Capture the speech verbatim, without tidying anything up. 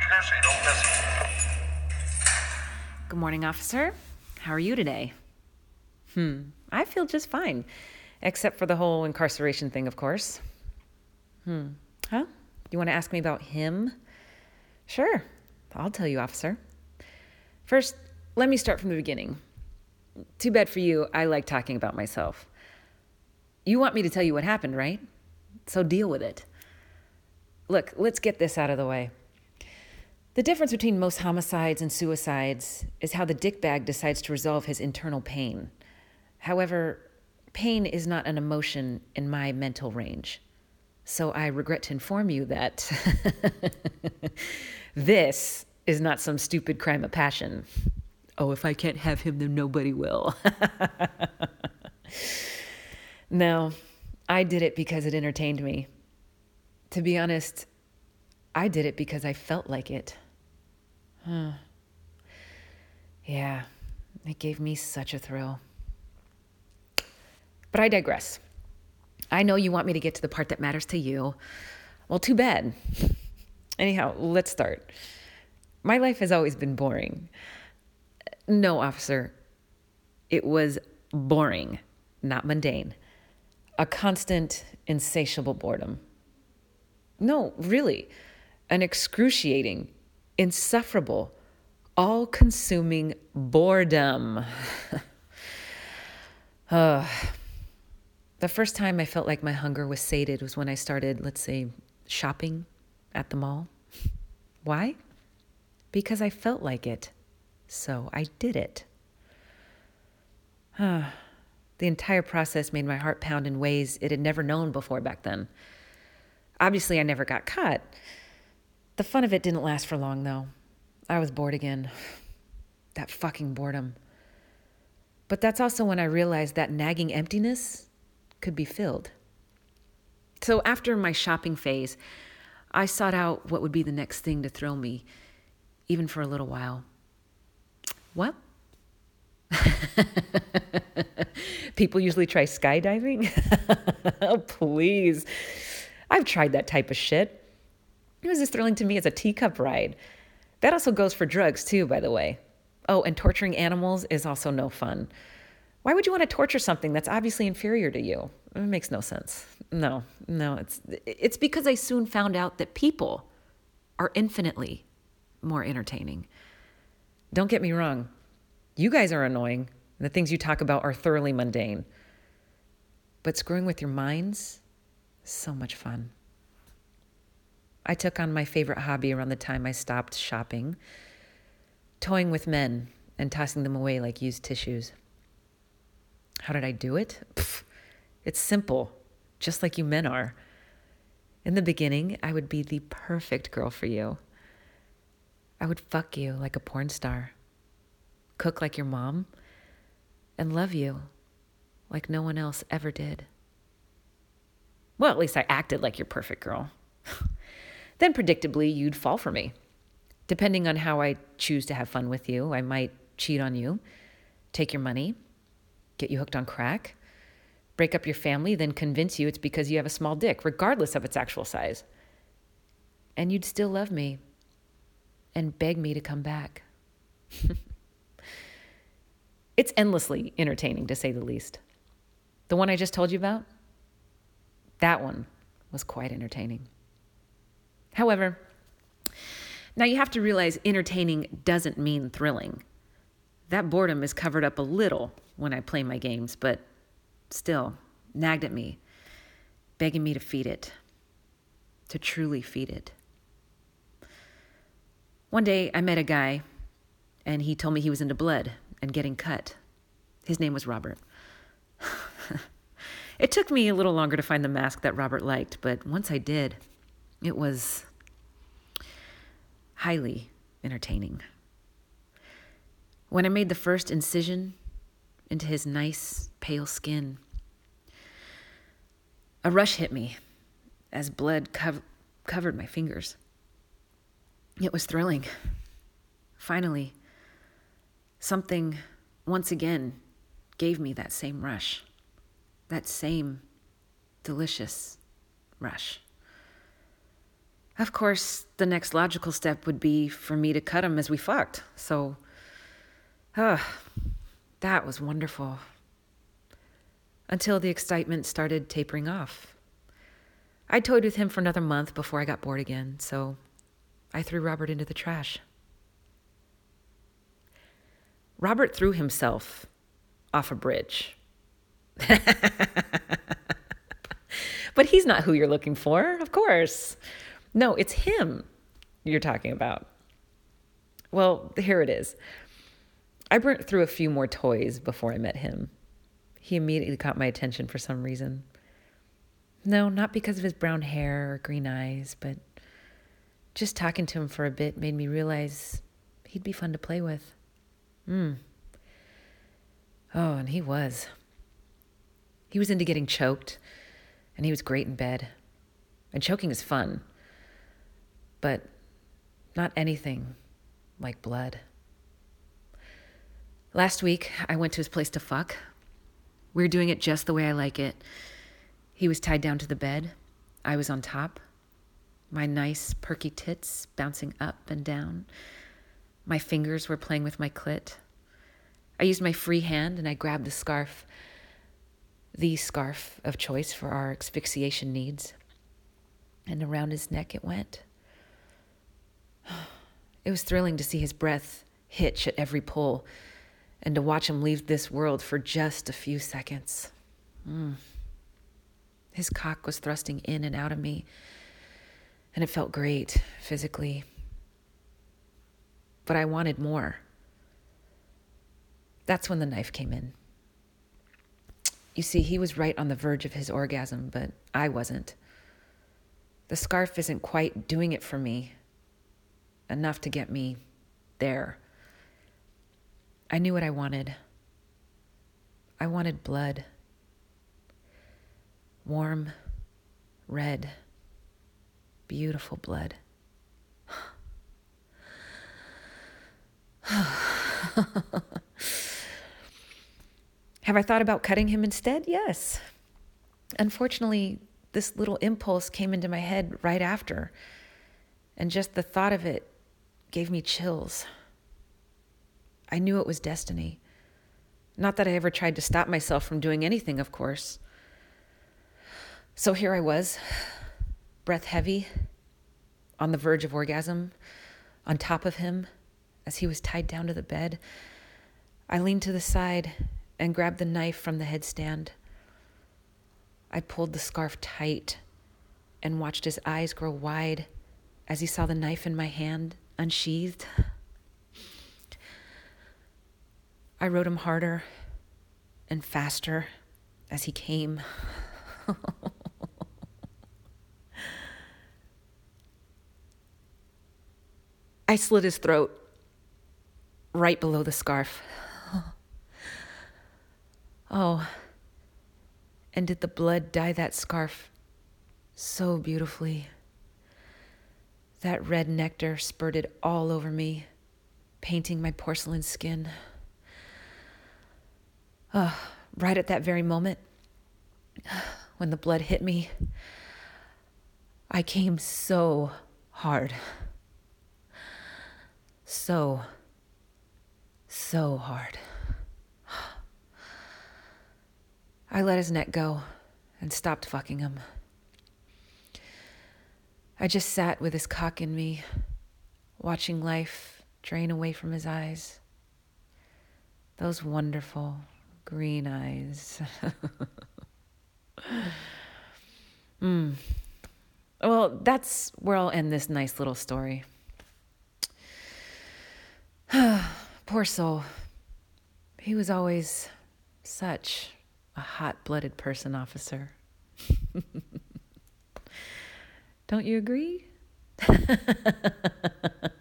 there so you don't miss it. Good morning, officer. How are you today? Hmm, I feel just fine. Except for the whole incarceration thing, of course. Hmm, huh? You want to ask me about him? Sure, I'll tell you, officer. First, let me start from the beginning. Too bad for you, I like talking about myself. You want me to tell you what happened, right? So deal with it. Look, let's get this out of the way. The difference between most homicides and suicides is how the dickbag decides to resolve his internal pain. However, pain is not an emotion in my mental range. So I regret to inform you that this is not some stupid crime of passion. Oh, if I can't have him, then nobody will. No, I did it because it entertained me. To be honest, I did it because I felt like it. Huh. Yeah, it gave me such a thrill. But I digress. I know you want me to get to the part that matters to you. Well, too bad. Anyhow, let's start. My life has always been boring. No, officer. It was boring, not mundane. A constant, insatiable boredom. No, really. An excruciating, insufferable, all-consuming boredom. uh, the first time I felt like my hunger was sated was when I started, let's say, shopping at the mall. Why? Because I felt like it. So I did it. The entire process made my heart pound in ways it had never known before back then. Obviously, I never got caught. The fun of it didn't last for long, though. I was bored again. That fucking boredom. But that's also when I realized that nagging emptiness could be filled. So after my shopping phase, I sought out what would be the next thing to thrill me, even for a little while. What? People usually try skydiving? Oh, please. I've tried that type of shit. It was as thrilling to me as a teacup ride. That also goes for drugs, too, by the way. Oh, and torturing animals is also no fun. Why would you want to torture something that's obviously inferior to you? It makes no sense. No, no, it's it's because I soon found out that people are infinitely more entertaining. Don't get me wrong. You guys are annoying. And the things you talk about are thoroughly mundane. But screwing with your minds is so much fun. I took on my favorite hobby around the time I stopped shopping, toying with men and tossing them away like used tissues. How did I do it? Pfft, it's simple, just like you men are. In the beginning, I would be the perfect girl for you. I would fuck you like a porn star, cook like your mom, and love you like no one else ever did. Well, at least I acted like your perfect girl. Then, predictably, you'd fall for me. Depending on how I choose to have fun with you, I might cheat on you, take your money, get you hooked on crack, break up your family, then convince you it's because you have a small dick, regardless of its actual size. And you'd still love me and beg me to come back. It's endlessly entertaining, to say the least. The one I just told you about, that one was quite entertaining. However, now you have to realize entertaining doesn't mean thrilling. That boredom is covered up a little when I play my games, but still nagged at me, begging me to feed it, to truly feed it. One day I met a guy, and he told me he was into blood and getting cut. His name was Robert. It took me a little longer to find the mask that Robert liked, but once I did, it was highly entertaining. When I made the first incision into his nice, pale skin, a rush hit me as blood cov- covered my fingers. It was thrilling. Finally, something once again gave me that same rush, that same delicious rush. Of course, the next logical step would be for me to cut him as we fucked. So, uh, that was wonderful. Until the excitement started tapering off. I toyed with him for another month before I got bored again, so I threw Robert into the trash. Robert threw himself off a bridge. But he's not who you're looking for, of course. No, it's him you're talking about. Well, here it is. I burnt through a few more toys before I met him. He immediately caught my attention for some reason. No, not because of his brown hair or green eyes, but just talking to him for a bit made me realize he'd be fun to play with. Hmm. Oh, and he was. He was into getting choked, and he was great in bed. And choking is fun, but not anything like blood. Last week, I went to his place to fuck. We were doing it just the way I like it. He was tied down to the bed. I was on top. My nice, perky tits bouncing up and down. My fingers were playing with my clit. I used my free hand and I grabbed the scarf, the scarf of choice for our asphyxiation needs. And around his neck it went. It was thrilling to see his breath hitch at every pull and to watch him leave this world for just a few seconds. Mm. His cock was thrusting in and out of me, and it felt great physically. But I wanted more. That's when the knife came in. You see, he was right on the verge of his orgasm, but I wasn't. The scarf isn't quite doing it for me, enough to get me there. I knew what I wanted. I wanted blood. Warm, red, beautiful blood. Have I thought about cutting him instead? Yes. Unfortunately, this little impulse came into my head right after, and just the thought of it gave me chills. I knew it was destiny. Not that I ever tried to stop myself from doing anything, of course. So here I was, breath heavy, on the verge of orgasm, on top of him, as he was tied down to the bed. I leaned to the side and grabbed the knife from the headstand. I pulled the scarf tight and watched his eyes grow wide as he saw the knife in my hand, unsheathed. I rode him harder and faster as he came. I slit his throat right below the scarf. Oh, and did the blood dye that scarf so beautifully? That red nectar spurted all over me, painting my porcelain skin. Oh, right at that very moment, when the blood hit me, I came so hard. So, so hard. I let his neck go and stopped fucking him. I just sat with his cock in me, watching life drain away from his eyes. Those wonderful green eyes. mm. Well, that's where I'll end this nice little story. Poor soul. He was always such a hot-blooded person, officer. Don't you agree?